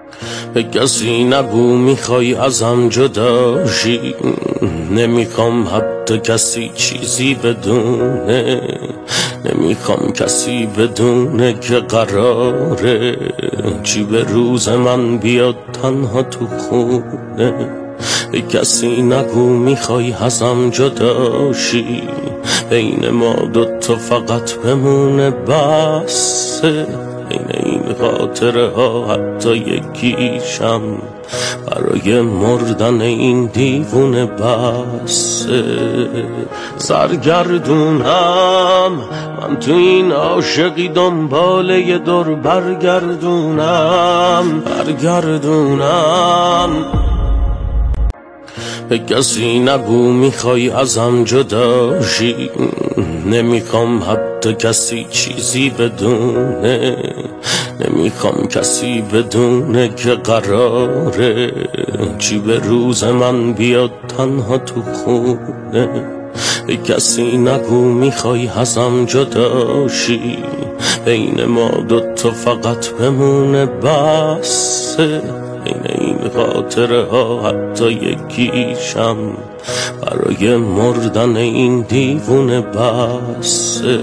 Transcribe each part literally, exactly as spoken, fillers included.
به کسی نگو میخوای ازم جداشی، نمیخوام حتی کسی چیزی بدونه، نمیخوام کسی بدونه که قراره چی به روز من بیاد تنها تو خونه. به کسی نگو میخوای ازم جداشی، بین ما دوتا فقط بمونه بسه. بین این خاطره ها حتی یکیشم برای مردن این دیوونه بسه. سرگردونم من تو این عاشقی، دنبال یه دور برگردونم برگردونم به کسی نگو میخوای ازم جداشی، نمیخوام حتی کسی چیزی بدونه، نمیخوام کسی بدونه که قراره چی به روز من بیاد تنها تو خونه. به کسی نگو میخوای ازم جداشی، بین ما دوتا فقط بمونه بسه. بین این خاطره ها حتی یکیشم برای مردن این دیوونه بسه.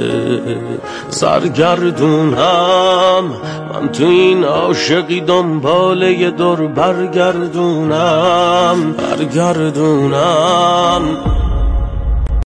سرگردونم من تو این عاشقی، دنبال یه دور برگردونم برگردونم